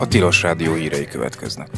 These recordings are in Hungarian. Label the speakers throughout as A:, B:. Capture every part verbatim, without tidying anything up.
A: Tilos Rádió hírei következnek.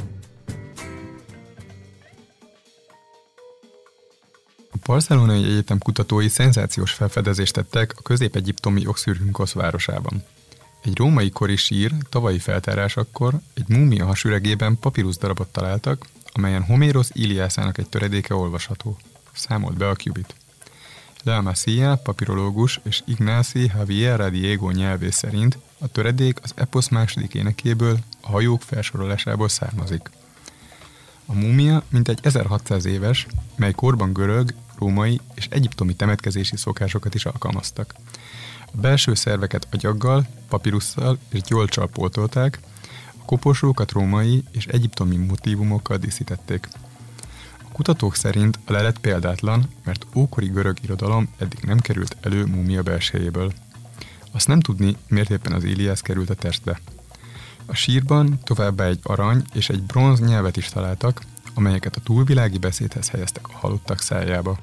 B: A Barcelonai Egyetem kutatói szenzációs felfedezést tettek a közép-egyiptomi Oxyrhynkhos városában. Egy római kori sír tavalyi feltárásakor egy múmia hasüregében papírusz darabot találtak, amelyen Homérosz Iliászának egy töredéke olvasható. Számolt be a Qubit. Lea Masia, papirológus és Ignacy Javier Diego nyelvész szerint a töredék az eposz második énekéből, a hajók felsorolásából származik. A múmia mintegy ezerhatszáz éves, mely korban görög, római és egyiptomi temetkezési szokásokat is alkalmaztak. A belső szerveket agyaggal, papirusszal és gyolccsal pótolták, a koporsókat római és egyiptomi motívumokkal díszítették. A kutatók szerint a lelet példátlan, mert ókori görög irodalom eddig nem került elő múmia belsejéből. Azt nem tudni, miért éppen az Iliász került a testbe. A sírban továbbá egy arany és egy bronz nyelvet is találtak, amelyeket a túlvilági beszédhez helyeztek a halottak szájába.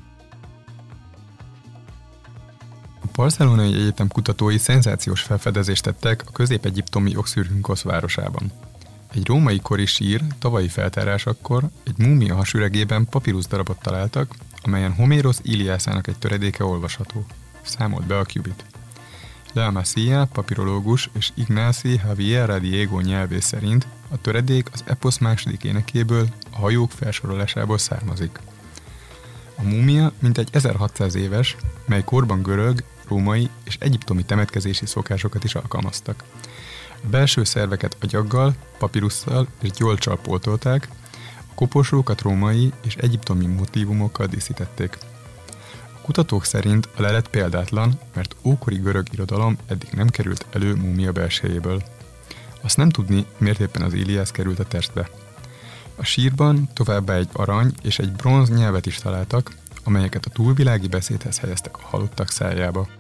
B: A Barcelonai Egyetem kutatói szenzációs felfedezést tettek a közép-egyiptomi Oxyrhynkhos városában. Egy római kori sír tavalyi feltárásakor egy múmia hasüregében papírusz darabot találtak, amelyen Homérosz Iliászának egy töredéke olvasható. Számolt be a Qubit. Lea Masia, papirológus és Ignacy Javier Diego nyelvész szerint a töredék az eposz második énekéből, a hajók felsorolásából származik. A múmia mintegy ezerhatszáz éves, mely korban görög, római és egyiptomi temetkezési szokásokat is alkalmaztak. A belső szerveket agyaggal, papirusszal és gyolccsal pótolták, a koporsókat római és egyiptomi motívumokkal díszítették. A kutatók szerint a lelet példátlan, mert ókori görög irodalom eddig nem került elő múmia belsejéből. Azt nem tudni, miért éppen az Iliász került a testbe. A sírban továbbá egy arany és egy bronz nyelvet is találtak, amelyeket a túlvilági beszédhez helyeztek a halottak szájába.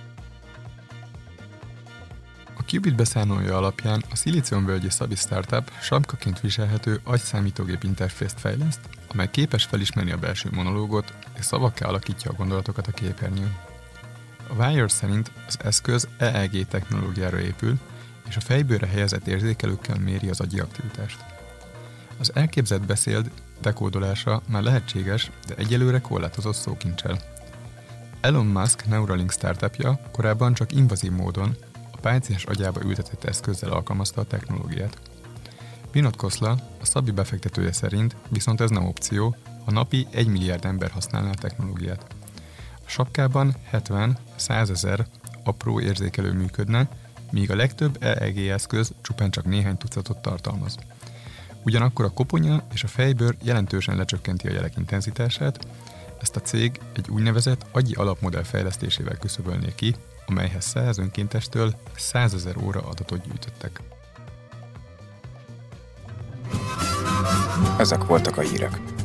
B: A Qubit beszámolója alapján a szilíciumvölgyi Szabi startup sapkaként viselhető agyszámítógép interfészt fejleszt, amely képes felismerni a belső monológot és szavakká alakítja a gondolatokat a képernyőn. A Wire szerint az eszköz E E G technológiára épül, és a fejbőre helyezett érzékelőkkel méri az agyi aktivitást. Az elképzelt beszéd dekódolása már lehetséges, de egyelőre korlátozott szókincsel. Elon Musk Neuralink startupja korábban csak invazív módon a páciens agyába ültetett eszközzel alkalmazta a technológiát. Vinod Khosla, a Szabi befektetője szerint viszont ez nem opció, ha napi egy milliárd ember használná a technológiát. A sapkában hetven-százezer apró érzékelő működne, míg a legtöbb E E G eszköz csupán csak néhány tucatot tartalmaz. Ugyanakkor a koponya és a fejbőr jelentősen lecsökkenti a jelek intenzitását, ezt a cég egy úgynevezett agyi alapmodell fejlesztésével küszöbölné ki, amelyhez száz önkéntestől százezer óra adatot gyűjtöttek.
A: Ezek voltak a hírek.